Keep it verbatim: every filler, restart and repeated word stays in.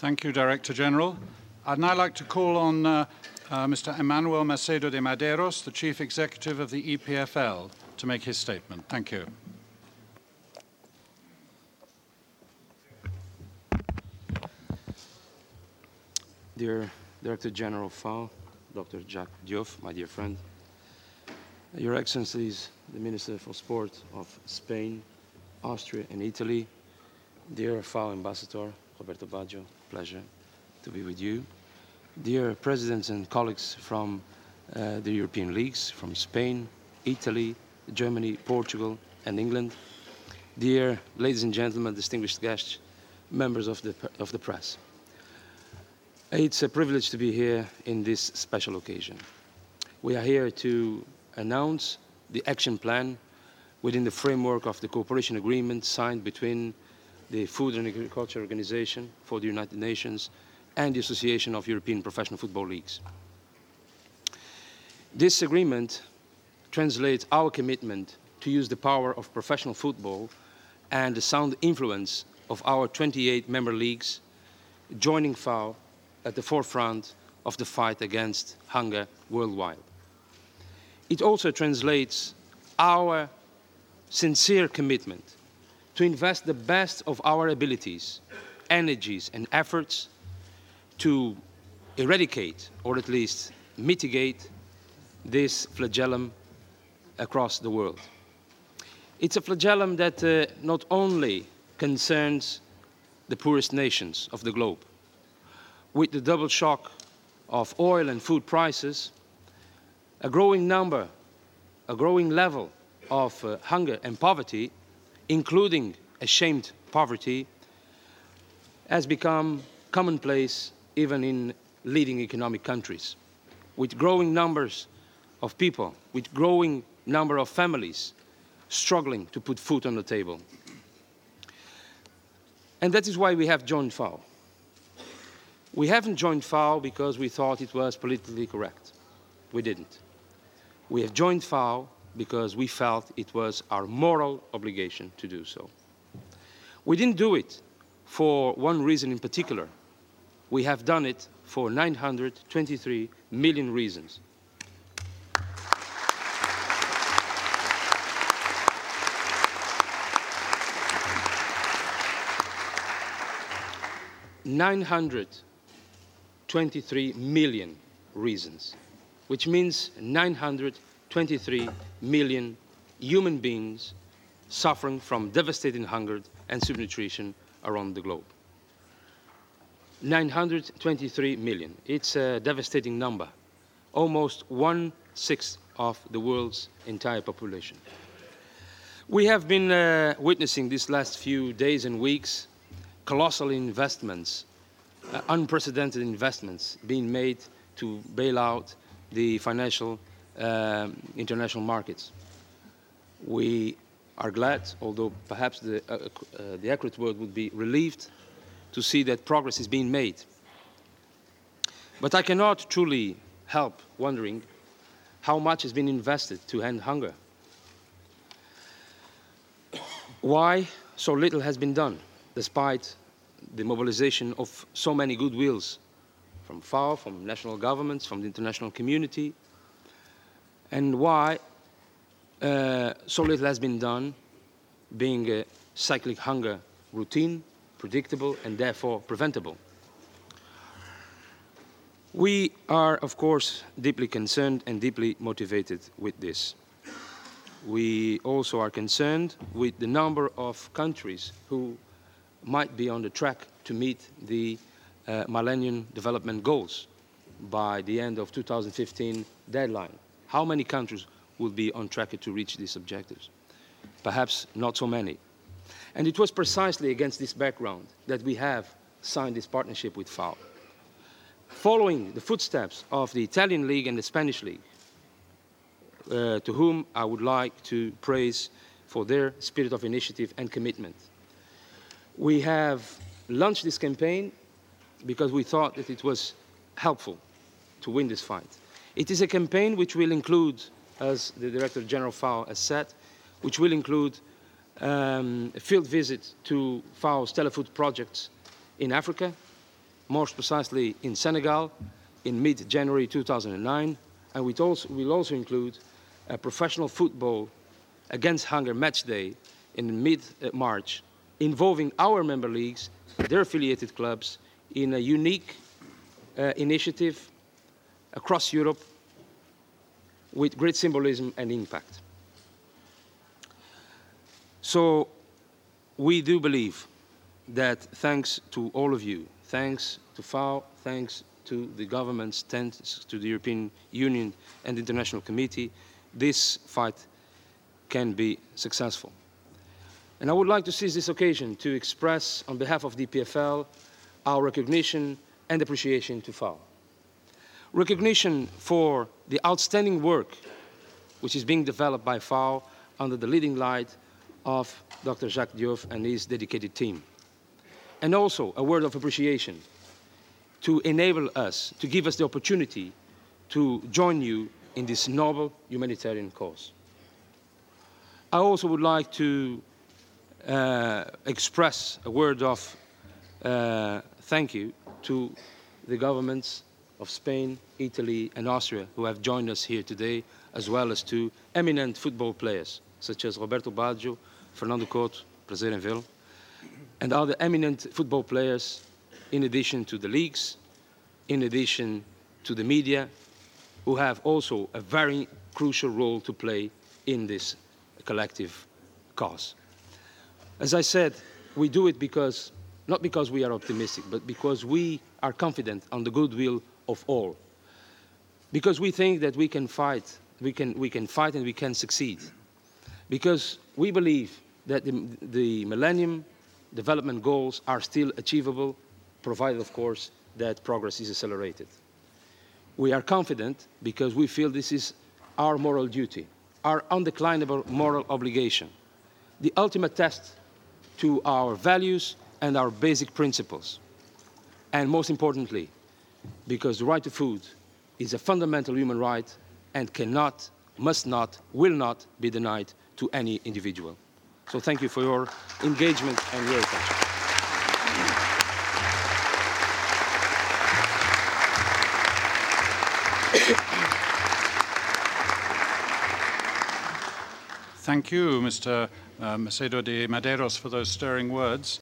Thank you, Director General. I'd now like to call on uh, uh, Mister Emmanuel Macedo de Madeiros, the Chief Executive of the E P F L, to make his statement. Thank you. Dear Director General F A O, Doctor Jacques Diouf, my dear friend, Your Excellencies, the Minister for Sport of Spain, Austria and Italy, dear F A O Ambassador Roberto Baggio, pleasure to be with you. Dear Presidents and colleagues from uh, the European leagues, from Spain, Italy, Germany, Portugal and England. Dear ladies and gentlemen, distinguished guests, members of the, of the press. It's a privilege to be here in this special occasion. We are here to announce the action plan within the framework of the cooperation agreement signed between the Food and Agriculture Organization for the United Nations and the Association of European Professional Football Leagues. This agreement translates our commitment to use the power of professional football and the sound influence of our twenty-eight member leagues, joining F A O at the forefront of the fight against hunger worldwide. It also translates our sincere commitment to invest the best of our abilities, energies and efforts to eradicate, or at least mitigate, this flagellum across the world. It's a flagellum that uh, not only concerns the poorest nations of the globe. With the double shock of oil and food prices, a growing number, a growing level of uh, hunger and poverty, including ashamed poverty, has become commonplace even in leading economic countries. With growing numbers of people, with growing number of families struggling to put food on the table. And that is why we have joined F A O. We haven't joined F A O because we thought it was politically correct. We didn't. We have joined F A O because we felt it was our moral obligation to do so. We didn't do it for one reason in particular. We have done it for nine hundred twenty-three million reasons. nine hundred twenty-three million reasons, which means nine hundred twenty-three million human beings suffering from devastating hunger and subnutrition around the globe. nine hundred twenty-three million. It's a devastating number, almost one-sixth of the world's entire population. We have been uh, witnessing these last few days and weeks colossal investments, uh, unprecedented investments being made to bail out the financial um, international markets. We are glad, although perhaps the, uh, uh, the accurate word would be relieved, to see that progress is being made. But I cannot truly help wondering how much has been invested to end hunger. Why so little has been done, despite the mobilization of so many goodwills from F A O, from national governments, from the international community, and why uh, so little has been done, being a cyclic hunger routine, predictable, and therefore preventable. We are, of course, deeply concerned and deeply motivated with this. We also are concerned with the number of countries who might be on the track to meet the uh, Millennium Development Goals by the end of two thousand fifteen deadline. How many countries will be on track to reach these objectives? Perhaps not so many. And it was precisely against this background that we have signed this partnership with F A O. Following the footsteps of the Italian League and the Spanish League, uh, to whom I would like to praise for their spirit of initiative and commitment. We have launched this campaign because we thought that it was helpful to win this fight. It is a campaign which will include, as the Director General of F A O has said, which will include um, a field visit to F A O's telefood projects in Africa, more precisely in Senegal, in mid-January two thousand nine, and we'll also, we'll also include a professional football against hunger match day in mid-March, involving our member leagues, their affiliated clubs, in a unique uh, initiative across Europe with great symbolism and impact. So we do believe that thanks to all of you, thanks to F A O, thanks to the governments, thanks to the European Union and the International Committee, this fight can be successful. And I would like to seize this occasion to express, on behalf of the E P F L, our recognition and appreciation to F A O. Recognition for the outstanding work which is being developed by F A O under the leading light of Doctor Jacques Diouf and his dedicated team. And also a word of appreciation to enable us, to give us the opportunity to join you in this noble humanitarian cause. I also would like to uh, express a word of uh, thank you to the governments of Spain, Italy, and Austria who have joined us here today, as well as to eminent football players such as Roberto Baggio, Fernando Couto, prazer em vê-lo, and other eminent football players, in addition to the leagues, in addition to the media, who have also a very crucial role to play in this collective cause. As I said, we do it because, not because we are optimistic, but because we are confident on the goodwill of all. Because we think that we can fight, we can, we can fight and we can succeed. Because we believe that the, the Millennium Development Goals are still achievable, provided, of course, that progress is accelerated. We are confident because we feel this is our moral duty, our undeclinable moral obligation, the ultimate test to our values and our basic principles. And most importantly, because the right to food is a fundamental human right and cannot, must not, will not be denied to any individual. So thank you for your engagement and your attention. Thank you, Mister Uh, Macedo de Madeiros, for those stirring words.